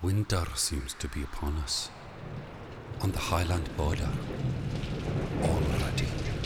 Winter seems to be upon us, on the Highland border, already.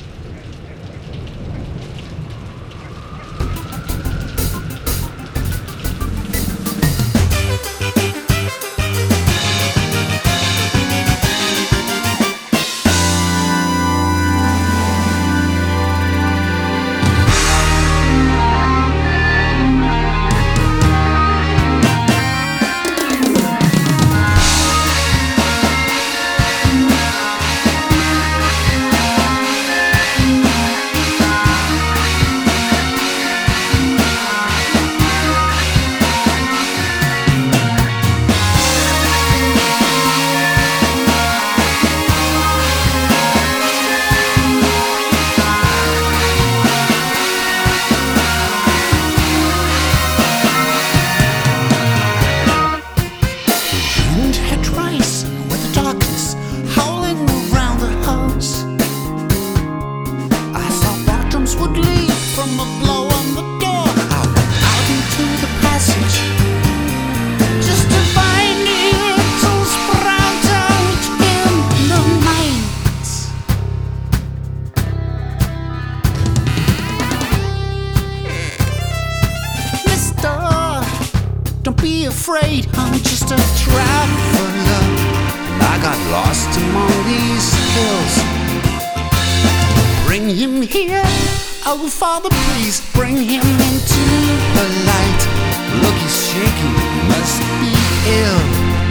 Don't be afraid, I'm just a traveler. I got lost among these hills. Bring him here, oh Father, please bring him into the light. Look, he's shaking, must be ill.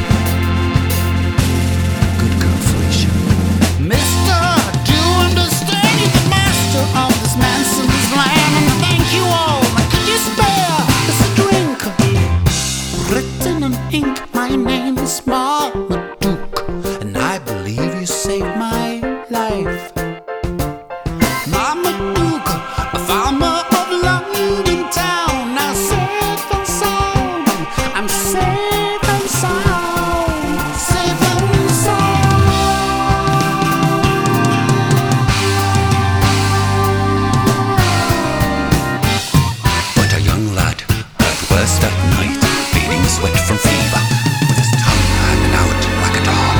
Good girl, Felicia. Mister, do you understand? You're the master of this Manson's land. And thank you all, could you spare us a drink? Written in ink, my name is Marmaduke, and I believe you saved my life. Marmaduke, a farmer of London town, now safe and sound. I'm safe and sound, safe and sound. But a young lad at worst at night, feeling sweat from fever, with his tongue hanging out like a dog.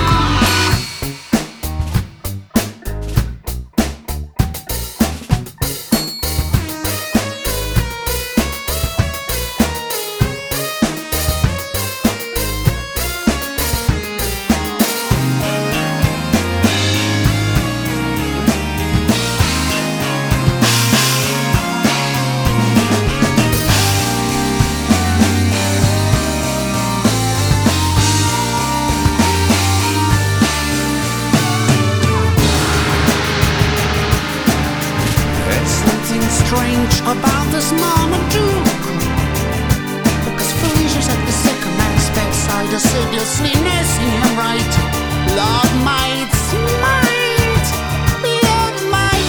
Strange about this Marmaduke, because Felicia's at the sick man's bedside, assiduously nursing him right. Lord might smite, Lord might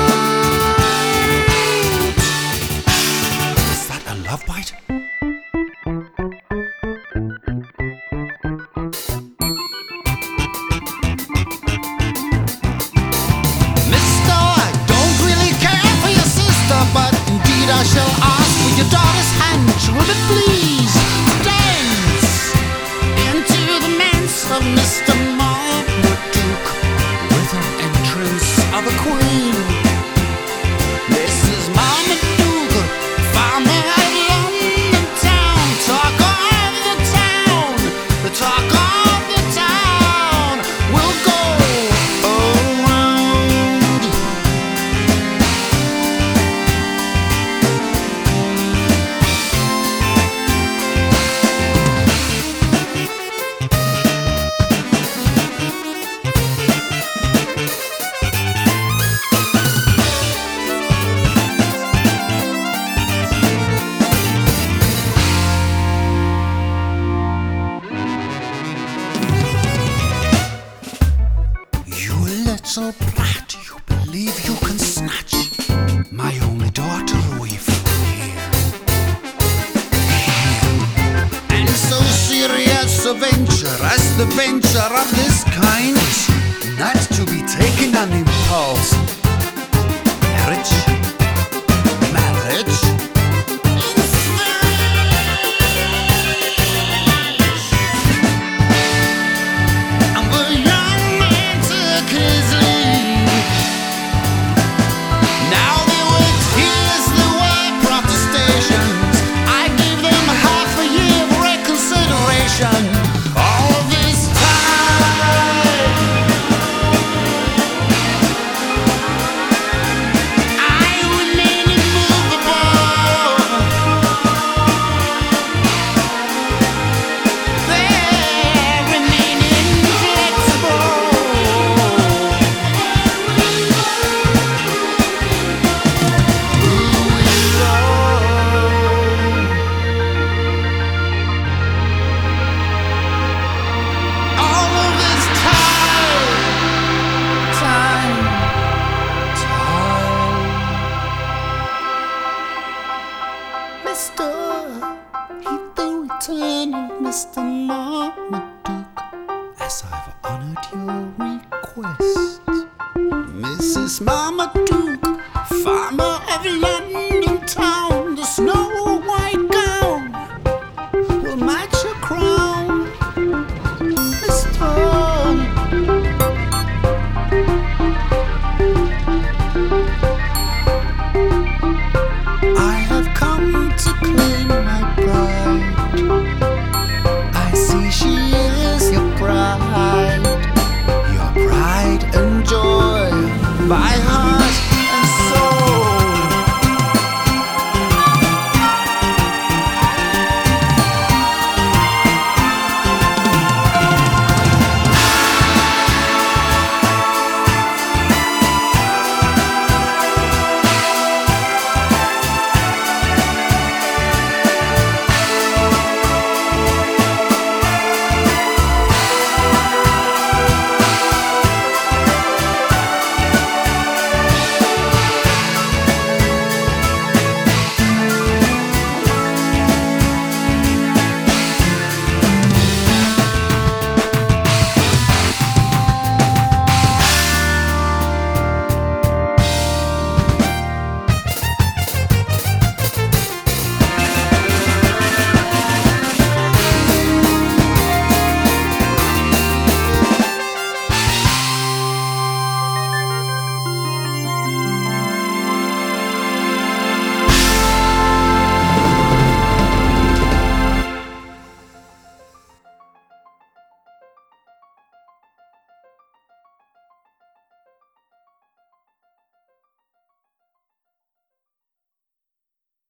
bite. Is that a love bite? But indeed I shall ask for your daughter's hand. Will it please dance into the manse of Mr. Marmaduke, with an entrance of a queen? This is Marmaduke, farmer of London town. Talk of the town, the talk of the town will go around. Little brat, you believe you can snatch my only daughter away from here? And so serious a venture as the venture of this kind is not to be taken on impulse. Marriage, marriage. master, heed the return of Mr. Marmaduke, as I've honored your request. Mrs. Marmaduke, farmer of London,